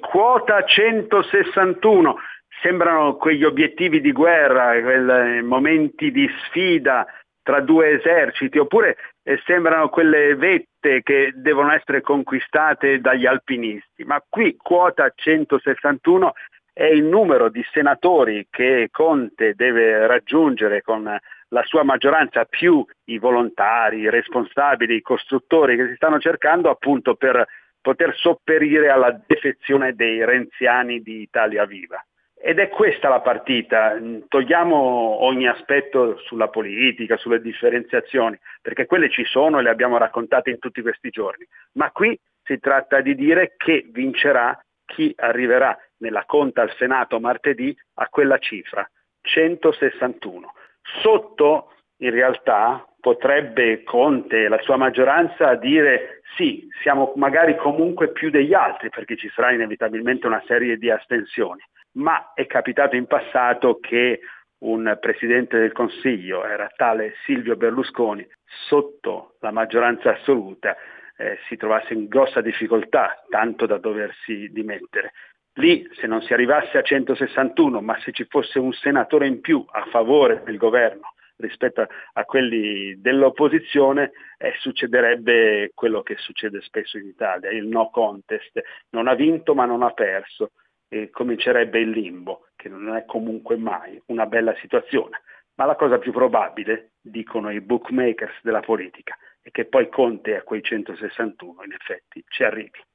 quota 161. Sembrano quegli obiettivi di guerra, quei momenti di sfida tra due eserciti, oppure sembrano quelle vette che devono essere conquistate dagli alpinisti. Ma qui quota 161 è il numero di senatori che Conte deve raggiungere con la sua maggioranza, più i volontari, i responsabili, i costruttori che si stanno cercando appunto per poter sopperire alla defezione dei renziani di Italia Viva. Ed è questa la partita, togliamo ogni aspetto sulla politica, sulle differenziazioni, perché quelle ci sono e le abbiamo raccontate in tutti questi giorni, ma qui si tratta di dire che vincerà chi arriverà nella conta al Senato martedì a quella cifra, 161. Sotto, in realtà, potrebbe Conte e la sua maggioranza dire sì, siamo magari comunque più degli altri, perché ci sarà inevitabilmente una serie di astensioni. Ma è capitato in passato che un presidente del Consiglio, era tale Silvio Berlusconi, sotto la maggioranza assoluta si trovasse in grossa difficoltà, tanto da doversi dimettere. Lì, se non si arrivasse a 161, ma se ci fosse un senatore in più a favore del governo rispetto a quelli dell'opposizione, succederebbe quello che succede spesso in Italia, il no contest. Non ha vinto ma non ha perso. E comincerebbe il limbo, che non è comunque mai una bella situazione. Ma la cosa più probabile, dicono i bookmakers della politica, è che poi Conte a quei 161 in effetti ci arrivi.